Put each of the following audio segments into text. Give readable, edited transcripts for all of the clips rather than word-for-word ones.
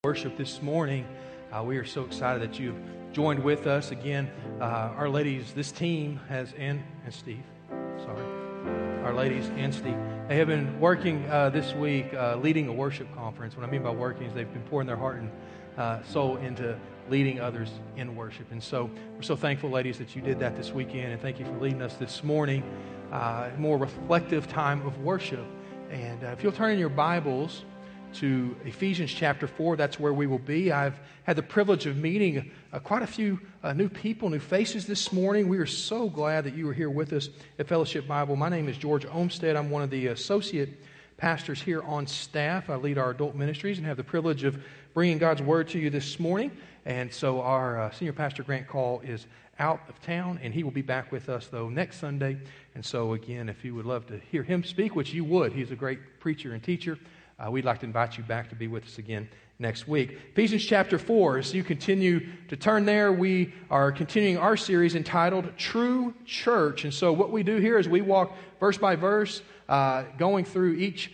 Worship this morning. We are so excited that you've joined with us again. Our ladies, this team has, and Steve, our ladies and Steve, they have been working this week leading a worship conference. What I mean by working is they've been pouring their heart and soul into leading others in worship. And so we're so thankful, ladies, that you did that this weekend, and thank you for leading us this morning. More reflective time of worship. And if you'll turn in your Bibles to Ephesians chapter 4, that's where we will be. I've had the privilege of meeting quite a few new people, new faces this morning. We are so glad that you are here with us at Fellowship Bible. My name is George Olmstead. I'm one of the associate pastors here on staff. I lead our adult ministries and have the privilege of bringing God's Word to you this morning. And so our senior pastor, Grant Call, is out of town, and he will be back with us, though, next Sunday. And so, again, if you would love to hear him speak, which you would, he's a great preacher and teacher, we'd like to invite you back to be with us again next week. Ephesians chapter 4, as you continue to turn there, we are continuing our series entitled True Church. And so what we do here is we walk verse by verse, going through each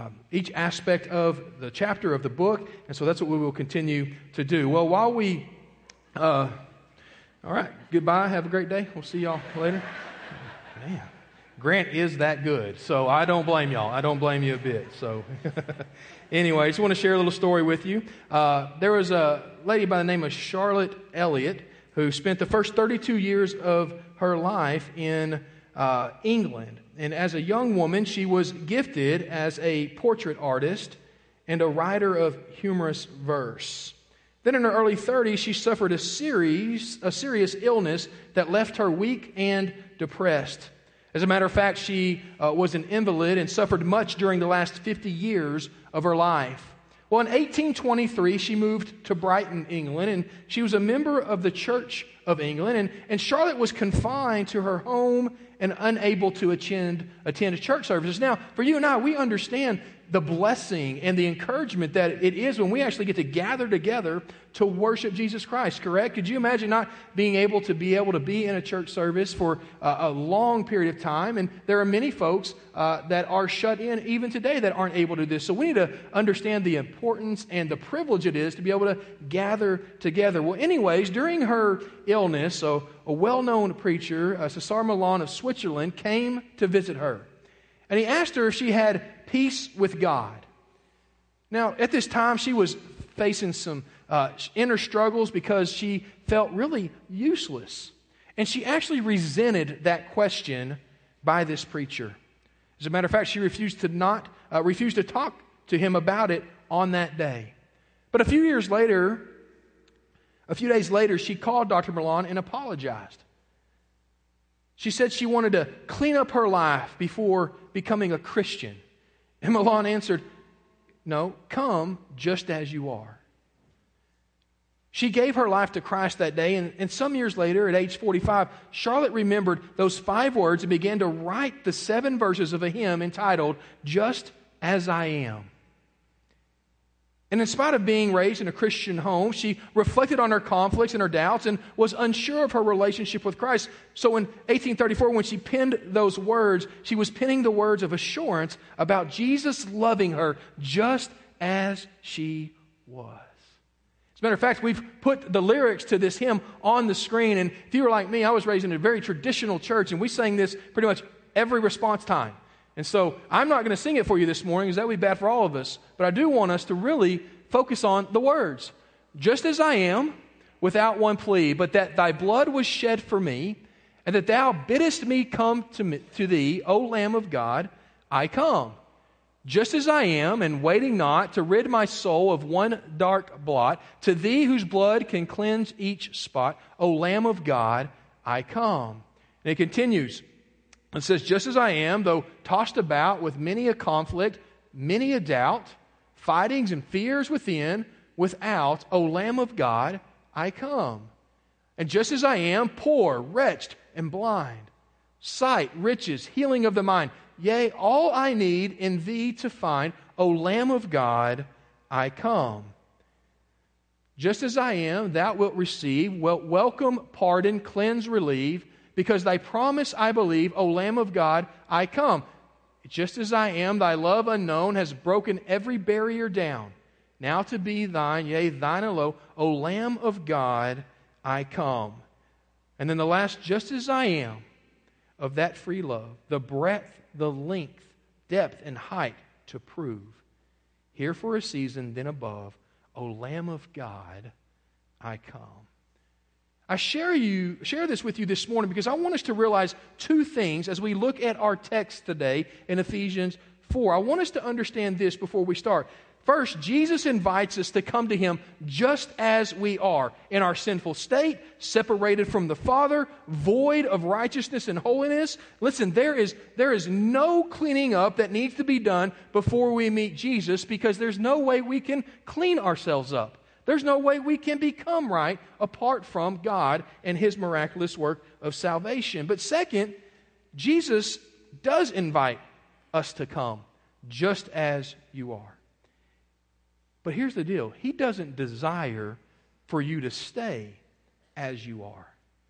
aspect of the chapter of the book. And so that's what we will continue to do. Well, while we... all right, goodbye. Have a great day. We'll see y'all later. Man. Grant is that good, so I don't blame y'all. I don't blame you a bit. So anyway, I just want to share a little story with you. There was a lady by the name of Charlotte Elliott who spent the first 32 years of her life in England. And as a young woman, she was gifted as a portrait artist and a writer of humorous verse. Then in her early 30s, she suffered a serious illness that left her weak and depressed. As a matter of fact, she was an invalid and suffered much during the last 50 years of her life. Well, in 1823, she moved to Brighton, England, and she was a member of the Church of England. And Charlotte was confined to her home and unable to attend church services. Now, for you and I, we understand the blessing and the encouragement that it is when we actually get to gather together to worship Jesus Christ, correct? Could you imagine not being able to be in a church service for a long period of time? And there are many folks that are shut in even today that aren't able to do this. So we need to understand the importance and the privilege it is to be able to gather together. Well, anyways, during her illness, a well-known preacher, Cesar Millan of Switzerland, came to visit her. And he asked her if she had peace with God. Now, at this time, she was facing some inner struggles because she felt really useless. And she actually resented that question by this preacher. As a matter of fact, she refused to talk to him about it on that day. But a few days later, she called Dr. Millan and apologized. She said she wanted to clean up her life before becoming a Christian. And Millan answered, "No, come just as you are." She gave her life to Christ that day, and some years later, at age 45, Charlotte remembered those 5 words and began to write the 7 verses of a hymn entitled, Just As I Am. And in spite of being raised in a Christian home, she reflected on her conflicts and her doubts and was unsure of her relationship with Christ. So in 1834, when she penned those words, she was penning the words of assurance about Jesus loving her just as she was. As a matter of fact, we've put the lyrics to this hymn on the screen. And if you were like me, I was raised in a very traditional church, and we sang this pretty much every response time. And so I'm not going to sing it for you this morning because that would be bad for all of us. But I do want us to really focus on the words. Just as I am, without one plea, but that thy blood was shed for me, and that thou biddest me come to thee, O Lamb of God, I come. Just as I am, and waiting not to rid my soul of one dark blot, to thee whose blood can cleanse each spot, O Lamb of God, I come. And it continues. It says, just as I am, though tossed about with many a conflict, many a doubt, fightings and fears within, without, O Lamb of God, I come. And just as I am, poor, wretched, and blind, sight, riches, healing of the mind, yea, all I need in thee to find, O Lamb of God, I come. Just as I am, thou wilt receive, wilt welcome, pardon, cleanse, relieve, because thy promise I believe, O Lamb of God, I come. Just as I am, thy love unknown has broken every barrier down. now to be thine, yea, thine alone, O Lamb of God, I come. And then the last, just as I am, of that free love, the breadth, the length, depth, and height to prove. Here for a season, then above, O Lamb of God, I come. I share this with you this morning because I want us to realize two things as we look at our text today in Ephesians 4. I want us to understand this before we start. First, Jesus invites us to come to Him just as we are, in our sinful state, separated from the Father, void of righteousness and holiness. Listen, there is no cleaning up that needs to be done before we meet Jesus, because there's no way we can clean ourselves up. There's no way we can become right apart from God and His miraculous work of salvation. But second, Jesus does invite us to come just as you are. But here's the deal. He doesn't desire for you to stay as you are.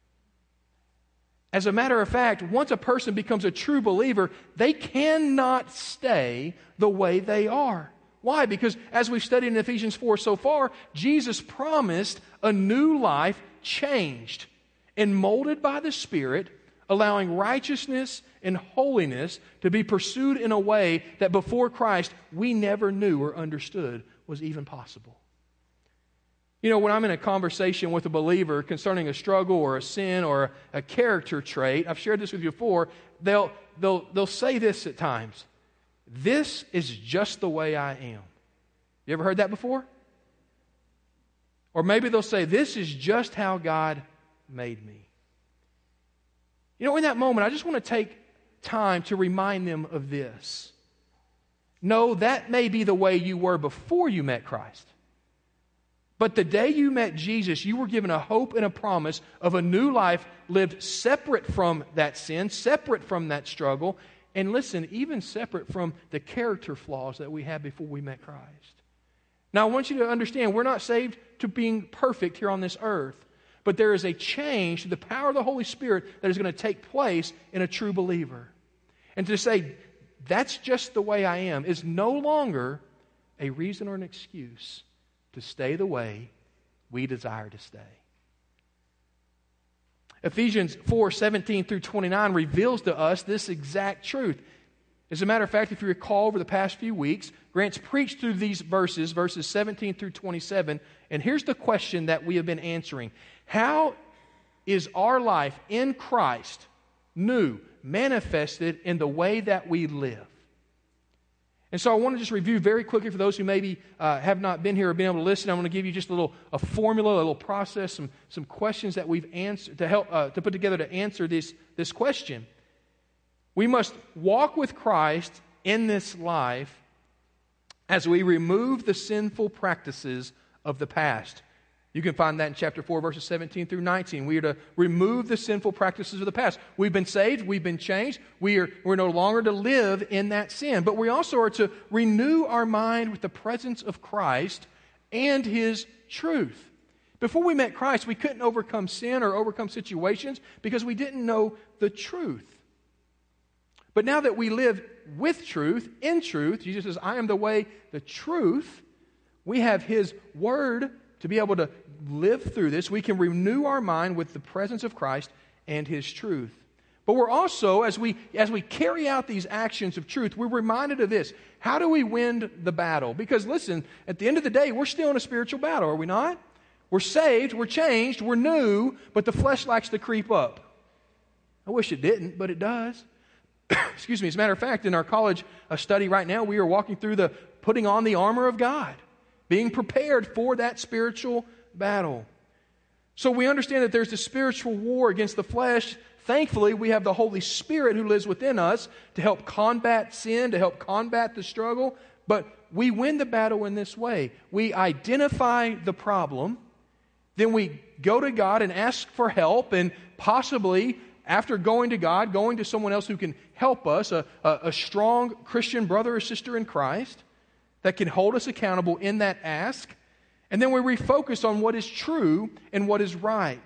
As a matter of fact, once a person becomes a true believer, they cannot stay the way they are. Why? Because as we've studied in Ephesians 4 so far, Jesus promised a new life changed and molded by the Spirit, allowing righteousness and holiness to be pursued in a way that before Christ we never knew or understood was even possible. You know, when I'm in a conversation with a believer concerning a struggle or a sin or a character trait, I've shared this with you before, they'll say this at times: "This is just the way I am." You ever heard that before? Or maybe they'll say, "This is just how God made me." You know, in that moment, I just want to take time to remind them of this. No, that may be the way you were before you met Christ. But the day you met Jesus, you were given a hope and a promise of a new life lived separate from that sin, separate from that struggle, and listen, even separate from the character flaws that we had before we met Christ. Now, I want you to understand, we're not saved to being perfect here on this earth, but there is a change to the power of the Holy Spirit that is going to take place in a true believer. And to say, "That's just the way I am," is no longer a reason or an excuse to stay the way we desire to stay. Ephesians 4:17 through 29 reveals to us this exact truth. As a matter of fact, if you recall over the past few weeks, Grant's preached through these verses 17 through 27, and here's the question that we have been answering. How is our life in Christ new, manifested in the way that we live? And so I want to just review very quickly for those who maybe have not been here or been able to listen. I want to give you just a formula, a little process, some questions that we've answered to help to put together to answer this question. We must walk with Christ in this life as we remove the sinful practices of the past. You can find that in chapter 4, verses 17 through 19. We are to remove the sinful practices of the past. We've been saved. We've been changed. We're no longer to live in that sin. But we also are to renew our mind with the presence of Christ and His truth. Before we met Christ, we couldn't overcome sin or overcome situations because we didn't know the truth. But now that we live with truth, in truth, Jesus says, "I am the way, the truth." We have His Word to be able to live through this. We can renew our mind with the presence of Christ and His truth. But we're also, as we carry out these actions of truth, we're reminded of this. How do we win the battle? Because listen, at the end of the day, we're still in a spiritual battle, are we not? We're saved, we're changed, we're new, but the flesh likes to creep up. I wish it didn't, but it does. Excuse me. As a matter of fact, in our college study right now, we are walking through the putting on the armor of God, being prepared for that spiritual battle. So we understand that there's a spiritual war against the flesh. Thankfully, we have the Holy Spirit who lives within us to help combat sin, to help combat the struggle. But we win the battle in this way. We identify the problem, then we go to God and ask for help, and possibly after going to God, going to someone else who can help us, a strong Christian brother or sister in Christ that can hold us accountable in that ask. And then we refocus on what is true and what is right.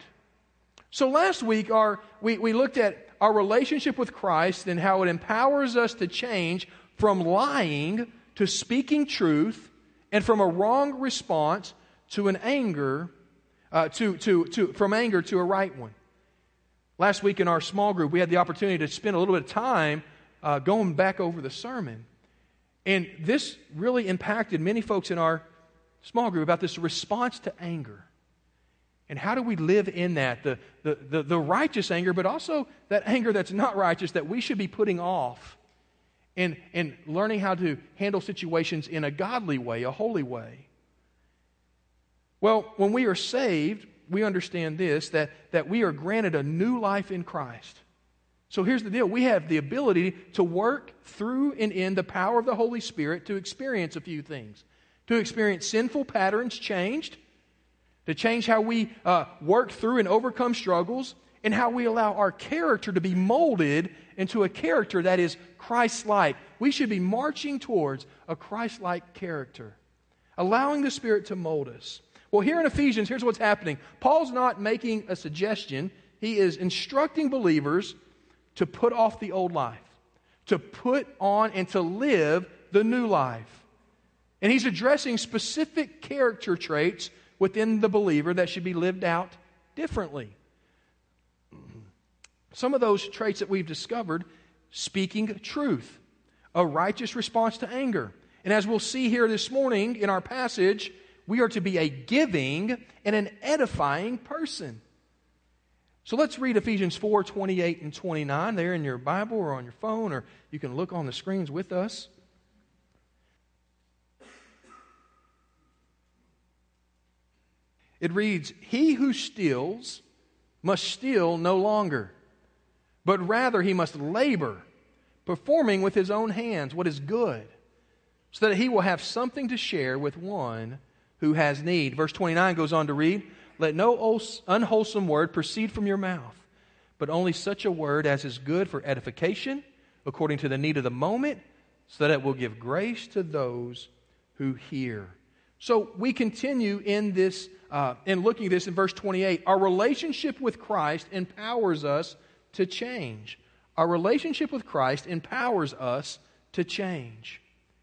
So last week, we looked at our relationship with Christ and how it empowers us to change from lying to speaking truth and from a wrong response to an anger, from anger to a right one. Last week in our small group, we had the opportunity to spend a little bit of time going back over the sermon. And this really impacted many folks in our small group about this response to anger. And how do we live in that? The righteous anger, but also that anger that's not righteous that we should be putting off. And learning how to handle situations in a godly way, a holy way. Well, when we are saved, we understand this, that we are granted a new life in Christ. So here's the deal. We have the ability to work through and in the power of the Holy Spirit to experience a few things. To experience sinful patterns changed, to change how we work through and overcome struggles, and how we allow our character to be molded into a character that is Christ-like. We should be marching towards a Christ-like character, allowing the Spirit to mold us. Well, here in Ephesians, here's what's happening. Paul's not making a suggestion. He is instructing believers to put off the old life, to put on and to live the new life. And he's addressing specific character traits within the believer that should be lived out differently. Some of those traits that we've discovered: speaking truth, a righteous response to anger. And as we'll see here this morning in our passage, we are to be a giving and an edifying person. So let's read Ephesians 4, 28 and 29 there in your Bible or on your phone, or you can look on the screens with us. It reads, "He who steals must steal no longer, but rather he must labor, performing with his own hands what is good, so that he will have something to share with one who has need." Verse 29 goes on to read, "Let no unwholesome word proceed from your mouth, but only such a word as is good for edification, according to the need of the moment, so that it will give grace to those who hear." So we continue in this, in looking at this in verse 28. Our relationship with Christ empowers us to change. Our relationship with Christ empowers us to change.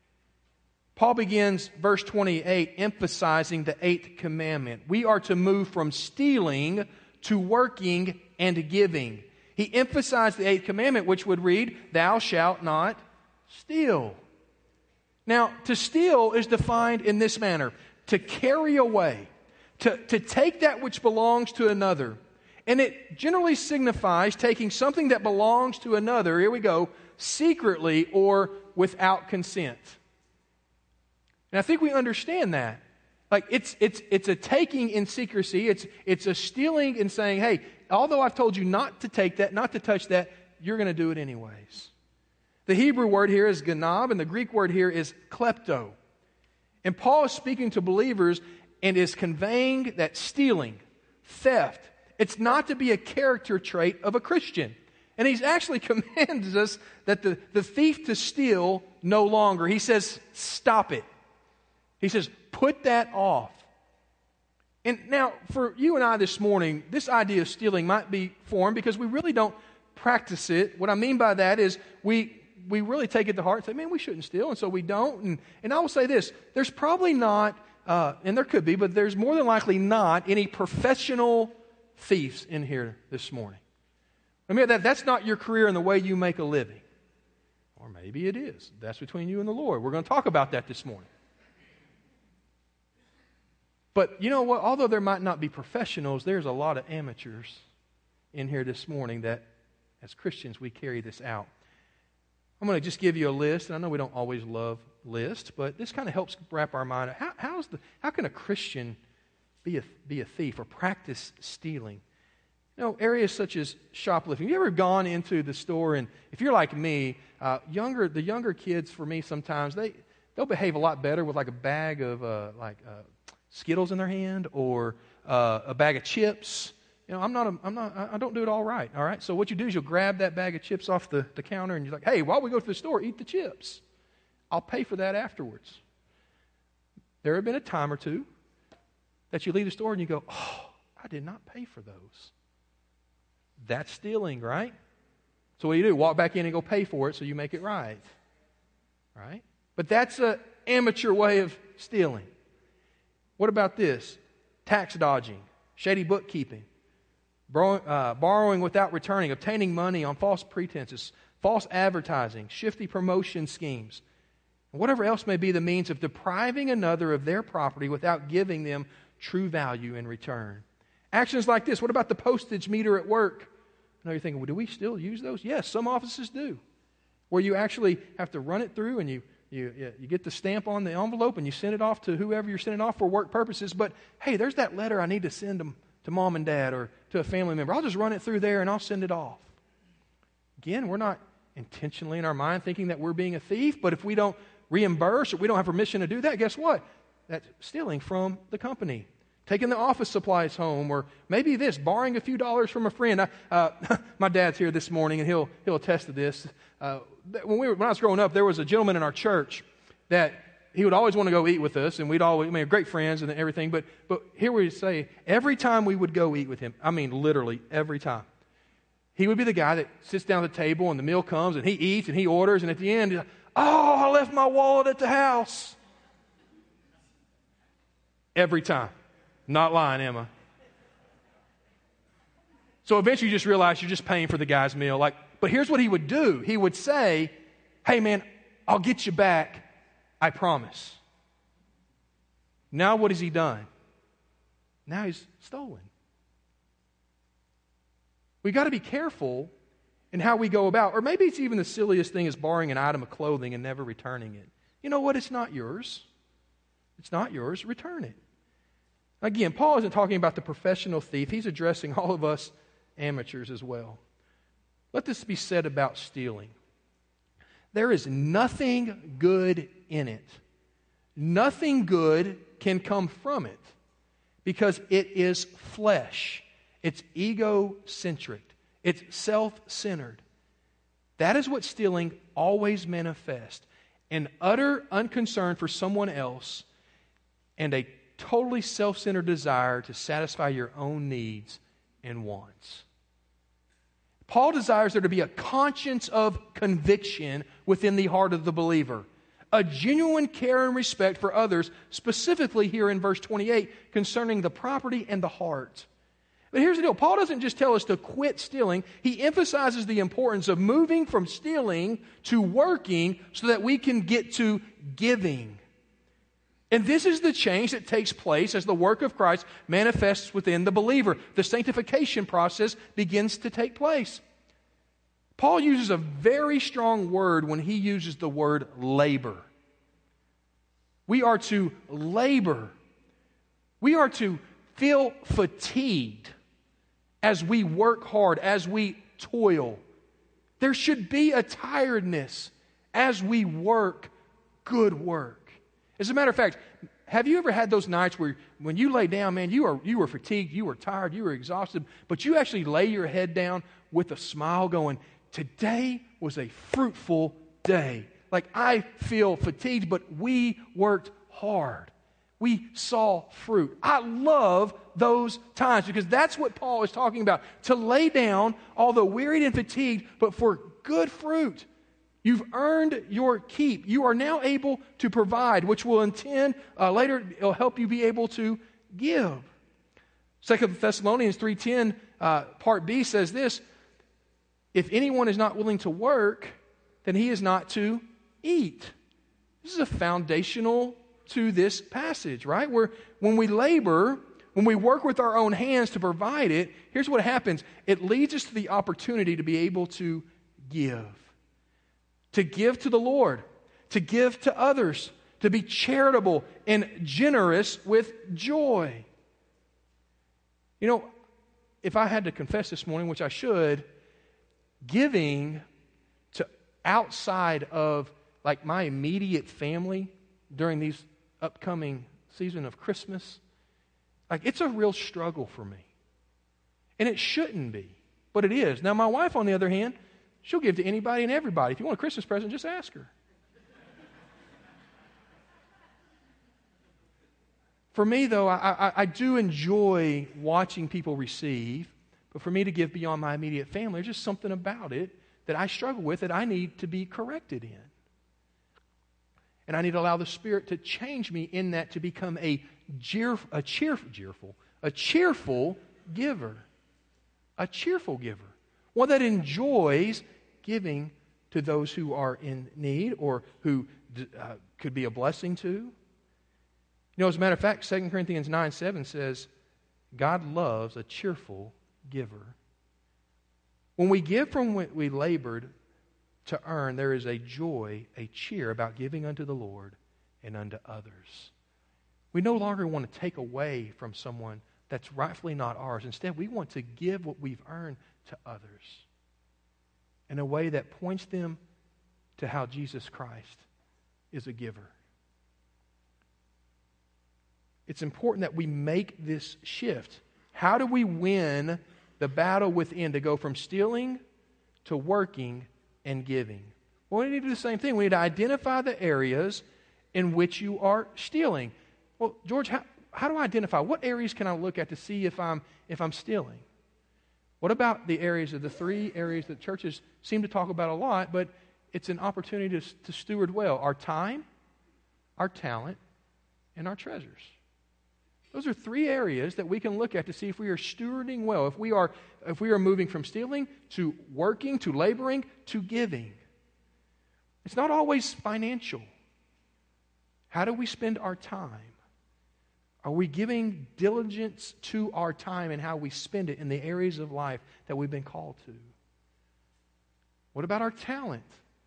Paul begins verse 28 emphasizing the 8th commandment. We are to move from stealing to working and giving. He emphasized the 8th commandment, which would read, "Thou shalt not steal." Now, to steal is defined in this manner: to carry away, to take that which belongs to another. And it generally signifies taking something that belongs to another, here we go, secretly or without consent. And I think we understand that. Like it's a taking in secrecy. It's a stealing and saying, hey, although I've told you not to take that, not to touch that, you're going to do it anyways. The Hebrew word here is ganab, and the Greek word here is klepto. And Paul is speaking to believers and is conveying that stealing, theft, it's not to be a character trait of a Christian. And he's actually commands us that the thief to steal no longer. He says, stop it. He says, put that off. And now, for you and I this morning, this idea of stealing might be foreign because we really don't practice it. What I mean by that is we really take it to heart and say, man, we shouldn't steal, and so we don't. And I will say this, there's probably not, and there could be, but there's more than likely not any professional thieves in here this morning. I mean, that's not your career and the way you make a living. Or maybe it is. That's between you and the Lord. We're going to talk about that this morning. But you know what? Although there might not be professionals, there's a lot of amateurs in here this morning that, as Christians, we carry this out. I'm going to just give you a list, and I know we don't always love lists, but this kind of helps wrap our mind. How can a Christian be a thief or practice stealing? You know, areas such as shoplifting. Have you ever gone into the store, and if you're like me, the younger kids, for me, sometimes they'll behave a lot better with like a bag of Skittles in their hand or a bag of chips. You know, I don't do it all right. All right. So what you do is you'll grab that bag of chips off the counter, and you're like, hey, while we go to the store, eat the chips. I'll pay for that afterwards. There have been a time or two that you leave the store and you go, oh, I did not pay for those. That's stealing, right? So what do? Walk back in and go pay for it so you make it right. Right? But that's an amateur way of stealing. What about this? Tax dodging, shady bookkeeping, borrowing without returning, obtaining money on false pretenses, false advertising, shifty promotion schemes, and whatever else may be the means of depriving another of their property without giving them true value in return. Actions like this. What about the postage meter at work? I know you're thinking, well, do we still use those? Yes, some offices do. Where you actually have to run it through and you get the stamp on the envelope and you send it off to whoever you're sending off for work purposes. But, hey, there's that letter I need to send them to mom and dad or to a family member. I'll just run it through there and I'll send it off. Again, we're not intentionally in our mind thinking that we're being a thief, but if we don't reimburse or we don't have permission to do that, guess what? That's stealing from the company. Taking the office supplies home, or maybe this, borrowing a few dollars from a friend. My dad's here this morning, and he'll attest to this. When I was growing up, there was a gentleman in our church that he would always want to go eat with us, and we're great friends and everything. But here we say, every time we would go eat with him, I mean literally every time, he would be the guy that sits down at the table, and the meal comes, and he eats, and he orders, and at the end, he's like, "Oh, I left my wallet at the house." Every time. Not lying, Emma. So eventually you just realize you're just paying for the guy's meal. But here's what he would do. He would say, "Hey man, I'll get you back. I promise." Now what has he done? Now he's stolen. We got to be careful in how we go about, or maybe it's even the silliest thing is borrowing an item of clothing and never returning it. You know what? It's not yours. It's not yours. Return it. Again, Paul isn't talking about the professional thief. He's addressing all of us amateurs as well. Let this be said about stealing. There is nothing good in it. Nothing good can come from it because it is flesh. It's egocentric. It's self-centered. That is what stealing always manifests. An utter unconcern for someone else and a totally self-centered desire to satisfy your own needs and wants. Paul desires there to be a conscience of conviction within the heart of the believer. A genuine care and respect for others, specifically here in verse 28, concerning the property and the heart. But here's the deal. Paul doesn't just tell us to quit stealing. He emphasizes the importance of moving from stealing to working so that we can get to giving. And this is the change that takes place as the work of Christ manifests within the believer. The sanctification process begins to take place. Paul uses a very strong word when he uses the word labor. We are to labor. We are to feel fatigued as we work hard, as we toil. There should be a tiredness as we work good work. As a matter of fact, have you ever had those nights where when you lay down, man, you were fatigued, you were tired, you were exhausted, but you actually lay your head down with a smile going, "Today was a fruitful day. Like, I feel fatigued, but we worked hard. We saw fruit." I love those times because that's what Paul is talking about. To lay down, although wearied and fatigued, but for good fruit. You've earned your keep. You are now able to provide, which will later it'll help you be able to give. 2 Thessalonians 3:10, part B says this: if anyone is not willing to work, then he is not to eat. This is a foundational to this passage, right? Where when we labor, when we work with our own hands to provide it, here's what happens. It leads us to the opportunity to be able to give. To give to the Lord, to give to others, to be charitable and generous with joy. You know, if I had to confess this morning, which I should, giving to outside of like my immediate family during these upcoming season of Christmas, like it's a real struggle for me. And it shouldn't be, but it is. Now my wife, on the other hand, she'll give to anybody and everybody. If you want a Christmas present, just ask her. For me, though, I do enjoy watching people receive, but for me to give beyond my immediate family, there's just something about it that I struggle with that I need to be corrected in. And I need to allow the Spirit to change me in that to become a cheerful giver. A cheerful giver. One that enjoys giving to those who are in need or who could be a blessing to. You know, as a matter of fact, 2 Corinthians 9:7 says, God loves a cheerful giver. When we give from what we labored to earn, there is a joy, a cheer about giving unto the Lord and unto others. We no longer want to take away from someone that's rightfully not ours. Instead, we want to give what we've earned to others in a way that points them to how Jesus Christ is a giver. It's important that we make this shift. How do we win the battle within to go from stealing to working and giving? Well, we need to do the same thing. We need to identify the areas in which you are stealing. Well, George, how do I identify? What areas can I look at to see if I'm stealing? What about the areas of the three areas that churches seem to talk about a lot, but it's an opportunity to steward well? Our time, our talent, and our treasures. Those are three areas that we can look at to see if we are stewarding well, if we are moving from stealing to working, to laboring, to giving. It's not always financial. How do we spend our time? Are we giving diligence to our time and how we spend it in the areas of life that we've been called to? What about our talent?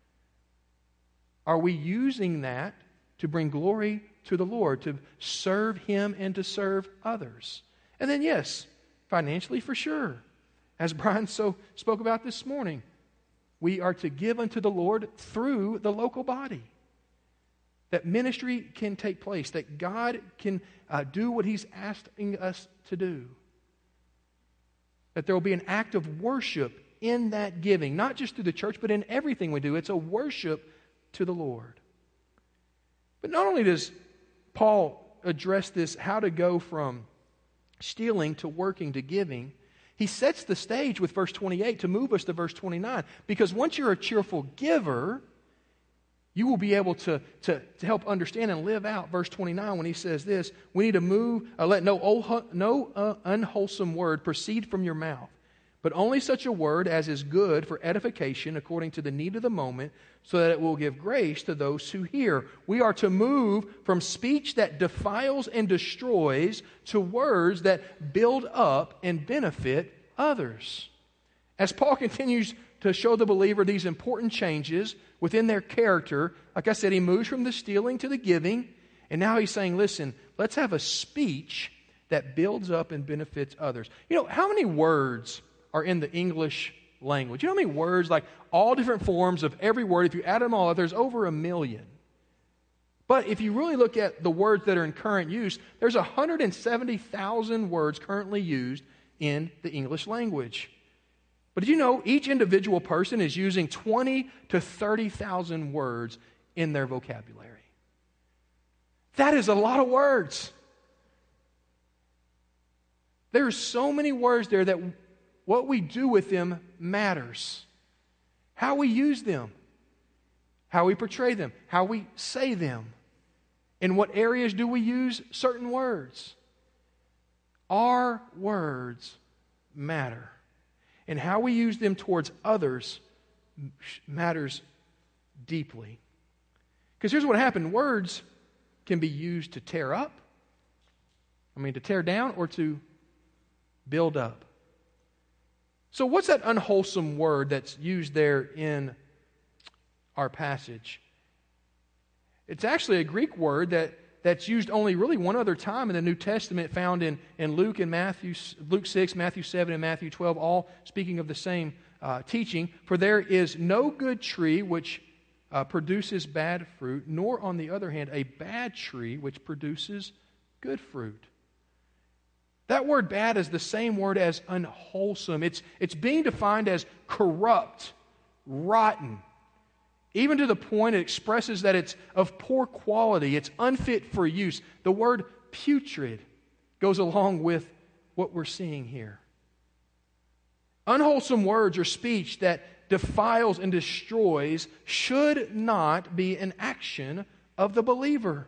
Are we using that to bring glory to the Lord, to serve Him and to serve others? And then, yes, financially for sure. As Brian spoke about this morning, we are to give unto the Lord through the local body. That ministry can take place, that God can do what He's asking us to do. That there will be an act of worship in that giving, not just through the church, but in everything we do. It's a worship to the Lord. But not only does Paul address this, how to go from stealing to working to giving, he sets the stage with verse 28 to move us to verse 29. Because once you're a cheerful giver, you will be able to help understand and live out verse 29 when he says this: we need to let no unwholesome word proceed from your mouth, but only such a word as is good for edification according to the need of the moment, so that it will give grace to those who hear. We are to move from speech that defiles and destroys to words that build up and benefit others. As Paul continues to show the believer these important changes within their character, like I said, he moves from the stealing to the giving, and now he's saying, listen, let's have a speech that builds up and benefits others. You know, how many words are in the English language? You know how many words, like all different forms of every word, if you add them all up, there's over 1 million. But if you really look at the words that are in current use, there's 170,000 words currently used in the English language. But did you know each individual person is using 20 to 30,000 words in their vocabulary? That is a lot of words. There are so many words there that what we do with them matters. How we use them, how we portray them, how we say them. In what areas do we use certain words? Our words matter. And how we use them towards others matters deeply. Because here's what happened. Words can be used to tear up, to tear down, or to build up. So what's that unwholesome word that's used there in our passage? It's actually a Greek word that's used only really one other time in the New Testament, found in Luke and Luke 6, Matthew 7, and Matthew 12, all speaking of the same teaching. For there is no good tree which produces bad fruit, nor on the other hand a bad tree which produces good fruit. That word bad is the same word as unwholesome. It's being defined as corrupt, rotten, even to the point it expresses that it's of poor quality, it's unfit for use. The word putrid goes along with what we're seeing here. Unwholesome words or speech that defiles and destroys should not be an action of the believer.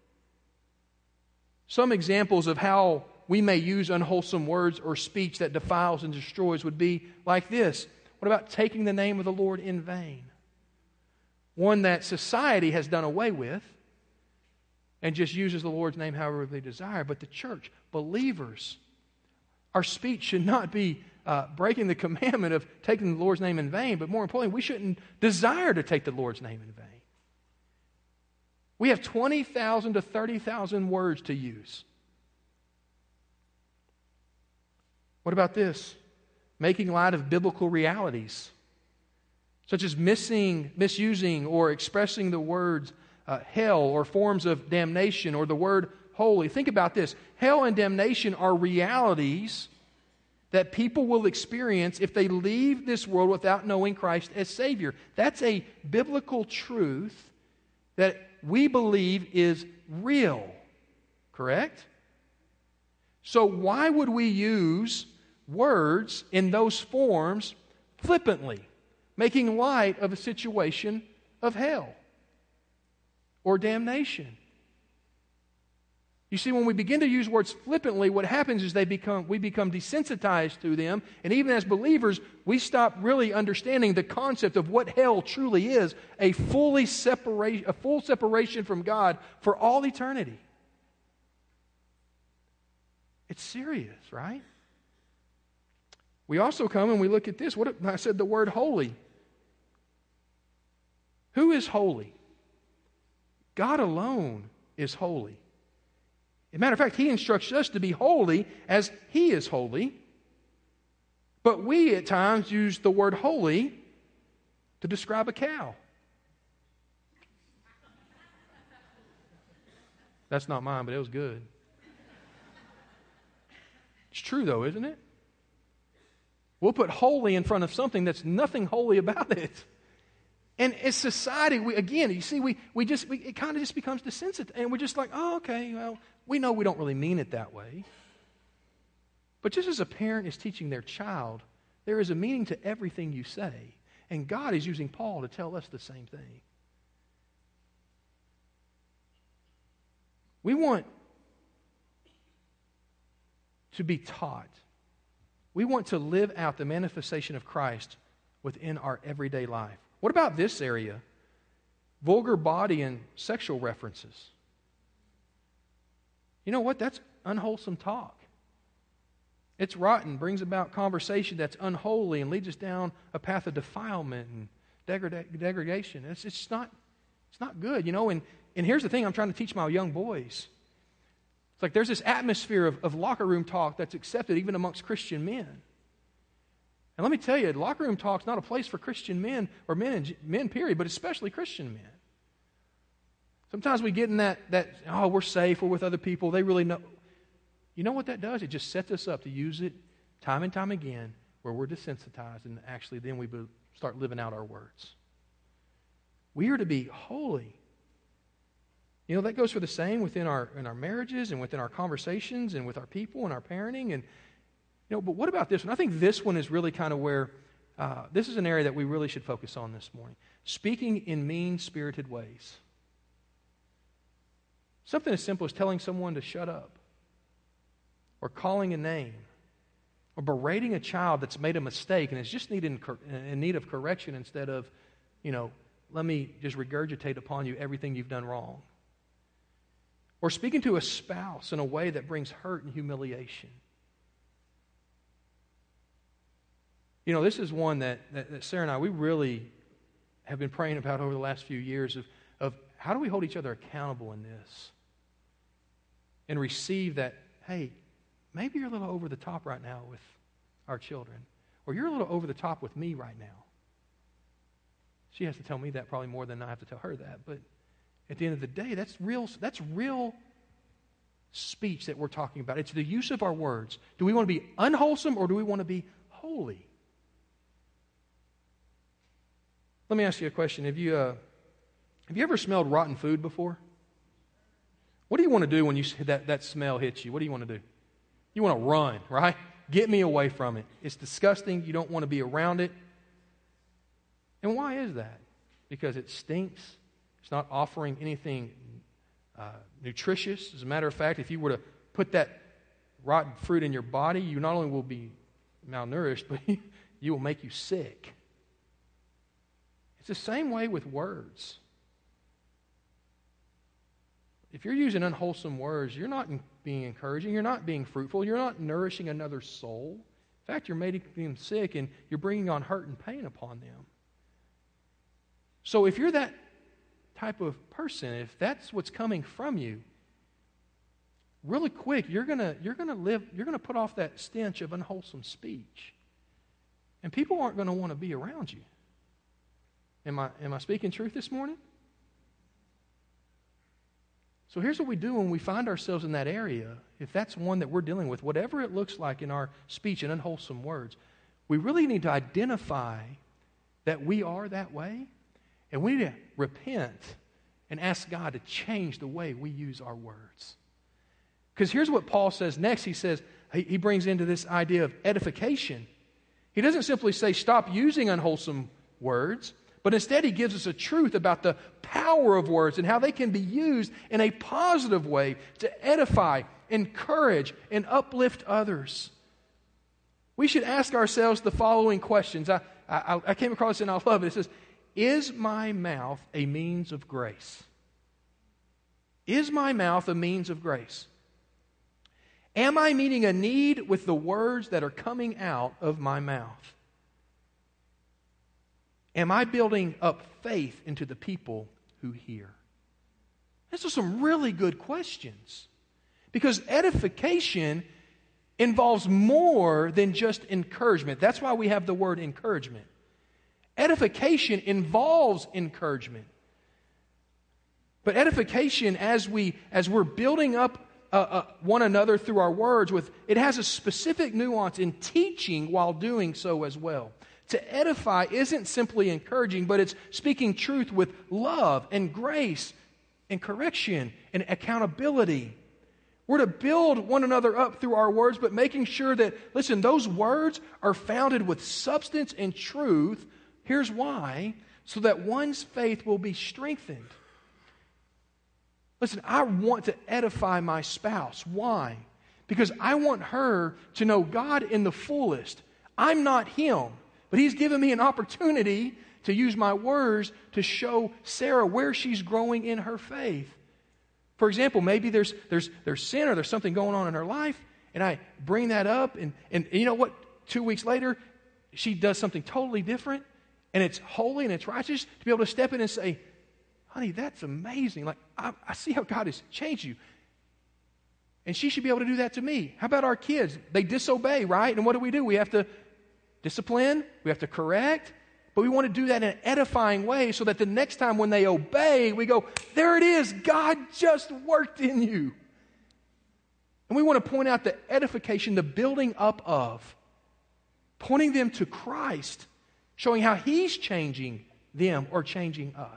Some examples of how we may use unwholesome words or speech that defiles and destroys would be like this. What about taking the name of the Lord in vain? One that society has done away with and just uses the Lord's name however they desire. But the church, believers, our speech should not be breaking the commandment of taking the Lord's name in vain, but more importantly, we shouldn't desire to take the Lord's name in vain. We have 20,000 to 30,000 words to use. What about this? Making light of biblical realities, such as misusing or expressing the words hell or forms of damnation or the word holy. Think about this. Hell and damnation are realities that people will experience if they leave this world without knowing Christ as Savior. That's a biblical truth that we believe is real. Correct? So why would we use words in those forms flippantly, making light of a situation of hell or damnation? You see, when we begin to use words flippantly, what happens is we become desensitized to them, and even as believers, we stop really understanding the concept of what hell truly is, a full separation from God for all eternity. It's serious, right? We also come and we look at this. What I said, the word holy. Who is holy? God alone is holy. As a matter of fact, He instructs us to be holy as He is holy. But we at times use the word holy to describe a cow. That's not mine, but it was good. It's true though, isn't it? We'll put holy in front of something that's nothing holy about it. And as society, it kind of just becomes desensitized. And we're just like, oh, okay, well, we know we don't really mean it that way. But just as a parent is teaching their child, there is a meaning to everything you say. And God is using Paul to tell us the same thing. We want to be taught. We want to live out the manifestation of Christ within our everyday life. What about this area? Vulgar body and sexual references. You know what? That's unwholesome talk. It's rotten, brings about conversation that's unholy and leads us down a path of defilement and degradation. It's not good, you know. And here's the thing I'm trying to teach my young boys. It's like there's this atmosphere of locker room talk that's accepted even amongst Christian men. And let me tell you, locker room talk's not a place for Christian men or men period, but especially Christian men. Sometimes we get in that we're safe, we're with other people, they really know. You know what that does? It just sets us up to use it time and time again where we're desensitized and actually then we start living out our words. We are to be holy. You know, that goes for the same in our marriages and within our conversations and with our people and our parenting. And you know, but what about this one? I think this one is really kind of where this is an area that we really should focus on this morning. Speaking in mean-spirited ways. Something as simple as telling someone to shut up, or calling a name, or berating a child that's made a mistake and is just in need of correction instead of, let me just regurgitate upon you everything you've done wrong. Or speaking to a spouse in a way that brings hurt and humiliation. You know, this is one that Sarah and I, we really have been praying about over the last few years of how do we hold each other accountable in this? And receive that, hey, maybe you're a little over the top right now with our children. Or you're a little over the top with me right now. She has to tell me that probably more than I have to tell her that. But at the end of the day, that's real speech that we're talking about. It's the use of our words. Do we want to be unwholesome or do we want to be holy? Let me ask you a question. Have you ever smelled rotten food before? What do you want to do when that smell hits you? What do you want to do? You want to run, right? Get me away from it. It's disgusting. You don't want to be around it. And why is that? Because it stinks. It's not offering anything nutritious. As a matter of fact, if you were to put that rotten fruit in your body, you not only will be malnourished, but you will make you sick. It's the same way with words. If you're using unwholesome words, you're not being encouraging, you're not being fruitful, you're not nourishing another soul. In fact, you're making them sick and you're bringing on hurt and pain upon them. So if you're that type of person, if that's what's coming from you, really quick, you're gonna put off that stench of unwholesome speech. And people aren't going to want to be around you. Am I speaking truth this morning? So here's what we do when we find ourselves in that area. If that's one that we're dealing with, whatever it looks like in our speech and unwholesome words, we really need to identify that we are that way, and we need to repent and ask God to change the way we use our words. Because here's what Paul says next. He brings into this idea of edification. He doesn't simply say stop using unwholesome words, but instead he gives us a truth about the power of words and how they can be used in a positive way to edify, encourage, and uplift others. We should ask ourselves the following questions. I came across it and I love it. It says, is my mouth a means of grace? Is my mouth a means of grace? Am I meeting a need with the words that are coming out of my mouth? Am I building up faith into the people who hear? These are some really good questions. Because edification involves more than just encouragement. That's why we have the word encouragement. Edification involves encouragement. But edification, as we're building up one another through our words, it has a specific nuance in teaching while doing so as well. To edify isn't simply encouraging, but it's speaking truth with love and grace and correction and accountability. We're to build one another up through our words, but making sure that, listen, those words are founded with substance and truth. Here's why: so that one's faith will be strengthened. Listen, I want to edify my spouse. Why? Because I want her to know God in the fullest. I'm not him, but he's given me an opportunity to use my words to show Sarah where she's growing in her faith. For example, maybe there's sin or there's something going on in her life, and I bring that up, and you know what? 2 weeks later, she does something totally different, and it's holy and it's righteous, to be able to step in and say, honey, that's amazing. Like, I see how God has changed you. And she should be able to do that to me. How about our kids? They disobey, right? And what do? We have to discipline, we have to correct, but we want to do that in an edifying way so that the next time when they obey, we go, there it is, God just worked in you. And we want to point out the edification, the building up of, pointing them to Christ, showing how He's changing them or changing us.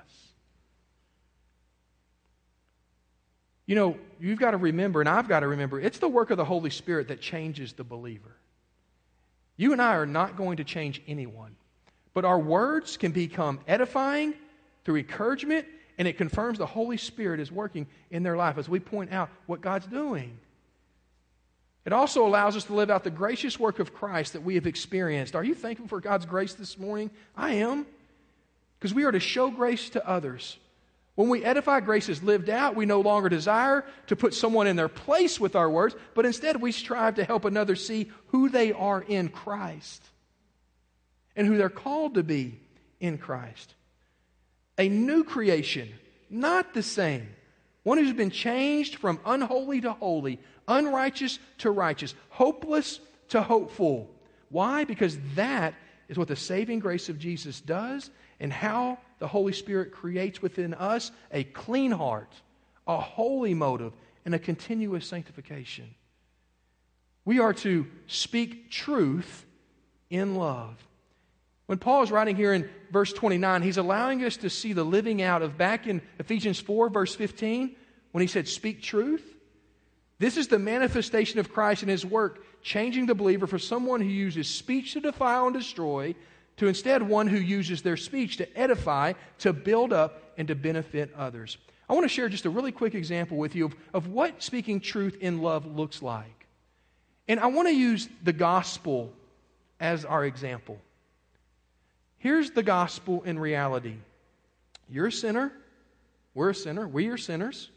You know, you've got to remember, and I've got to remember, it's the work of the Holy Spirit that changes the believer. You and I are not going to change anyone. But our words can become edifying through encouragement, and it confirms the Holy Spirit is working in their life as we point out what God's doing. It also allows us to live out the gracious work of Christ that we have experienced. Are you thankful for God's grace this morning? I am. Because we are to show grace to others. When we edify, grace is lived out. We no longer desire to put someone in their place with our words, but instead we strive to help another see who they are in Christ and who they're called to be in Christ. A new creation, not the same. One who's been changed from unholy to holy, unrighteous to righteous, hopeless to hopeful. Why? Because that is what the saving grace of Jesus does, and how the Holy Spirit creates within us a clean heart, a holy motive, and a continuous sanctification. We are to speak truth in love. When Paul is writing here in verse 29, he's allowing us to see the living out of back in Ephesians 4, verse 15, when he said, speak truth. This is the manifestation of Christ in His work, changing the believer from someone who uses speech to defile and destroy to instead one who uses their speech to edify, to build up, and to benefit others. I want to share just a really quick example with you of what speaking truth in love looks like. And I want to use the gospel as our example. Here's the gospel in reality. You're a sinner. We're a sinner. We are sinners.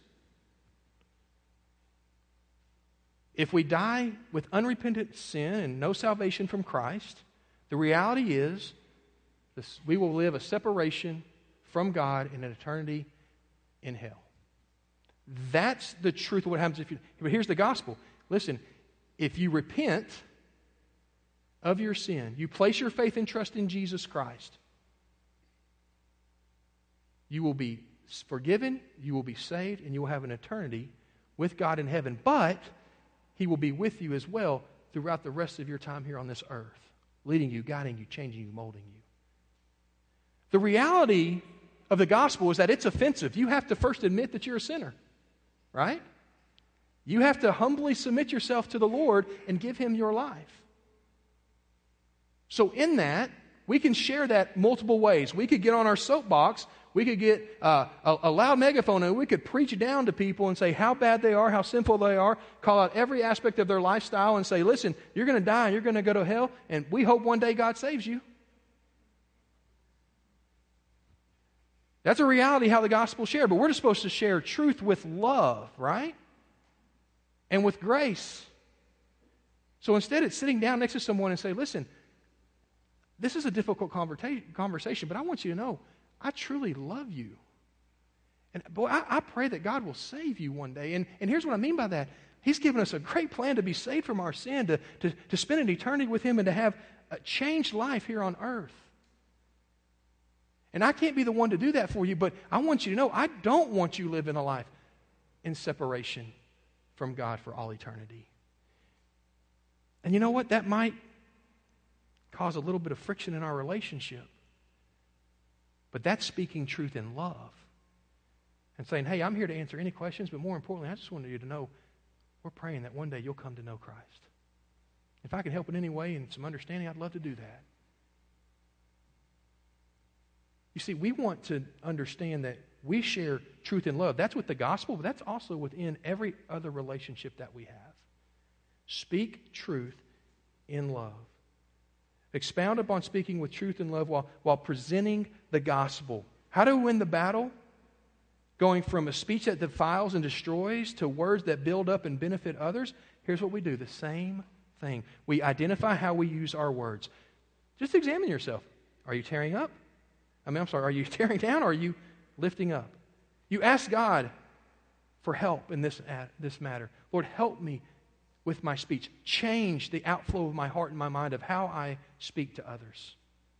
If we die with unrepentant sin and no salvation from Christ, the reality is we will live a separation from God in an eternity in hell. That's the truth of what happens if you... But here's the gospel. Listen, if you repent of your sin, you place your faith and trust in Jesus Christ, you will be forgiven, you will be saved, and you will have an eternity with God in heaven. But He will be with you as well throughout the rest of your time here on this earth, leading you, guiding you, changing you, molding you. The reality of the gospel is that it's offensive. You have to first admit that you're a sinner, right? You have to humbly submit yourself to the Lord and give Him your life. So in that, we can share that multiple ways. We could get on our soapbox, we could get a loud megaphone, and we could preach down to people and say how bad they are, how sinful they are, call out every aspect of their lifestyle and say, listen, you're going to die and you're going to go to hell, and we hope one day God saves you. That's a reality how the gospel is shared, but we're just supposed to share truth with love, right? And with grace. So instead, it's sitting down next to someone and say, listen, this is a difficult conversation, but I want you to know, I truly love you. And boy, I pray that God will save you one day. And here's what I mean by that. He's given us a great plan to be saved from our sin, to spend an eternity with Him and to have a changed life here on earth. And I can't be the one to do that for you, but I want you to know I don't want you living a life in separation from God for all eternity. And you know what? That might cause a little bit of friction in our relationship. But that's speaking truth in love. And saying, hey, I'm here to answer any questions, but more importantly, I just wanted you to know we're praying that one day you'll come to know Christ. If I can help in any way and some understanding, I'd love to do that. You see, we want to understand that we share truth in love. That's with the gospel, but that's also within every other relationship that we have. Speak truth in love. Expound upon speaking with truth and love while presenting the gospel. How do we win the battle? Going from a speech that defiles and destroys to words that build up and benefit others. Here's what we do, the same thing. We identify how we use our words. Just examine yourself. Are you tearing up? Are you tearing down or are you lifting up? You ask God for help in this matter. Lord, help me with my speech. Change the outflow of my heart and my mind of how I speak to others.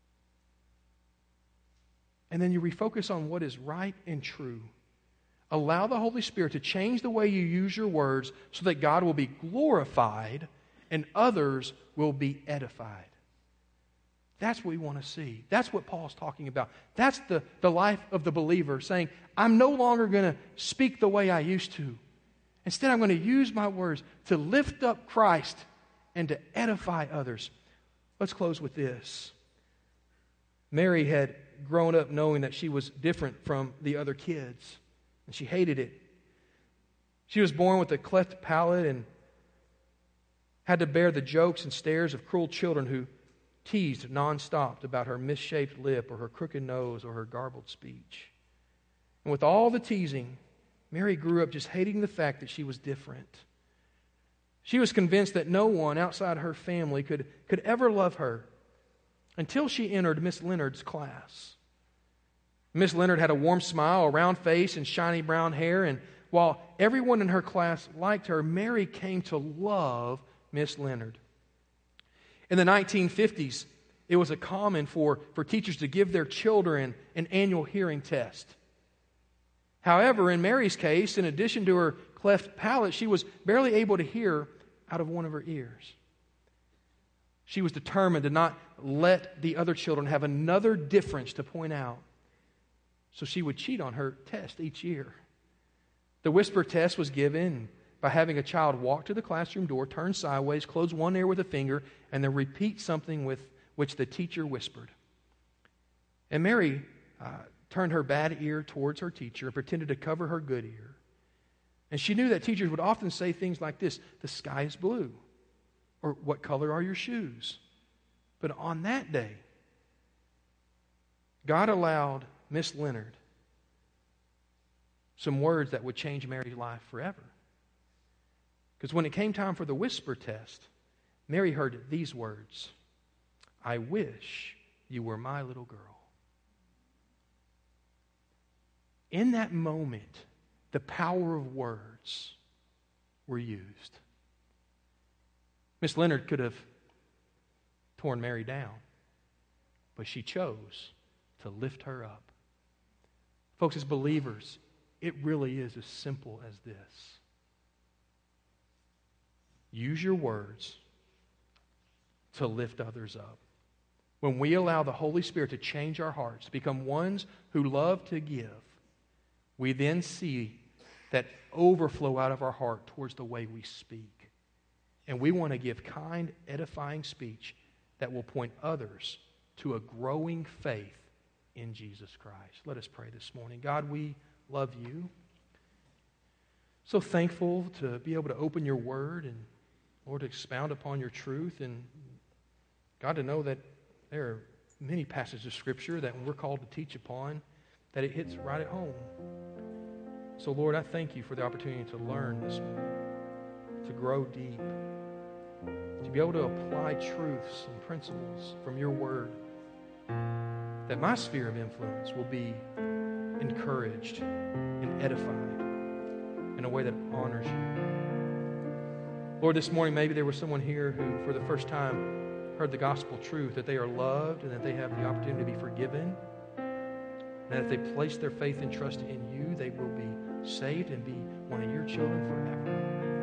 And then you refocus on what is right and true. Allow the Holy Spirit to change the way you use your words so that God will be glorified and others will be edified. That's what we want to see. That's what Paul's talking about. That's the life of the believer, saying, I'm no longer going to speak the way I used to. Instead, I'm going to use my words to lift up Christ and to edify others. Let's close with this. Mary had grown up knowing that she was different from the other kids, and she hated it. She was born with a cleft palate and had to bear the jokes and stares of cruel children who teased nonstop about her misshaped lip or her crooked nose or her garbled speech. And with all the teasing, Mary grew up just hating the fact that she was different. She was convinced that no one outside her family could ever love her until she entered Miss Leonard's class. Miss Leonard had a warm smile, a round face, and shiny brown hair, and while everyone in her class liked her, Mary came to love Miss Leonard. In the 1950s, it was common for teachers to give their children an annual hearing test. However, in Mary's case, in addition to her cleft palate, she was barely able to hear out of one of her ears. She was determined to not let the other children have another difference to point out. So she would cheat on her test each year. The whisper test was given by having a child walk to the classroom door, turn sideways, close one ear with a finger, and then repeat something with which the teacher whispered. And Mary turned her bad ear towards her teacher and pretended to cover her good ear. And she knew that teachers would often say things like this, "The sky is blue," or "What color are your shoes?" But on that day, God allowed Miss Leonard some words that would change Mary's life forever. Because when it came time for the whisper test, Mary heard these words, "I wish you were my little girl." In that moment, the power of words were used. Miss Leonard could have torn Mary down, but she chose to lift her up. Folks, as believers, it really is as simple as this. Use your words to lift others up. When we allow the Holy Spirit to change our hearts, to become ones who love to give, we then see that overflow out of our heart towards the way we speak. And we want to give kind, edifying speech that will point others to a growing faith in Jesus Christ. Let us pray this morning. God, we love you. So thankful to be able to open your word and, Lord, to expound upon your truth. And God, to know that there are many passages of Scripture that when we're called to teach upon, that it hits right at home. So, Lord, I thank you for the opportunity to learn this morning, to grow deep, to be able to apply truths and principles from your word, that my sphere of influence will be encouraged and edified in a way that honors you. Lord, this morning maybe there was someone here who for the first time heard the gospel truth, that they are loved and that they have the opportunity to be forgiven, and that if they place their faith and trust in you, they will be saved and be one of your children forever.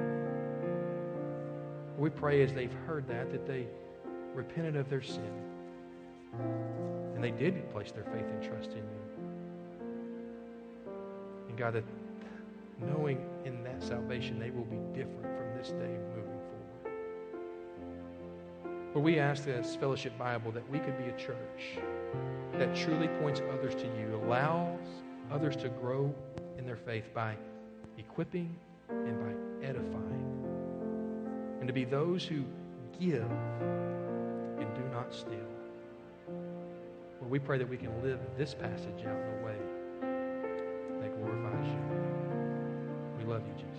We pray as they've heard that they repented of their sin and they did place their faith and trust in you. And God, that knowing in that salvation they will be different from this day moving forward. Lord, we ask as Fellowship Bible that we could be a church that truly points others to you, allows others to grow in their faith by equipping and by edifying, and to be those who give and do not steal. Lord, we pray that we can live this passage out in a way that glorifies you. We love you, Jesus.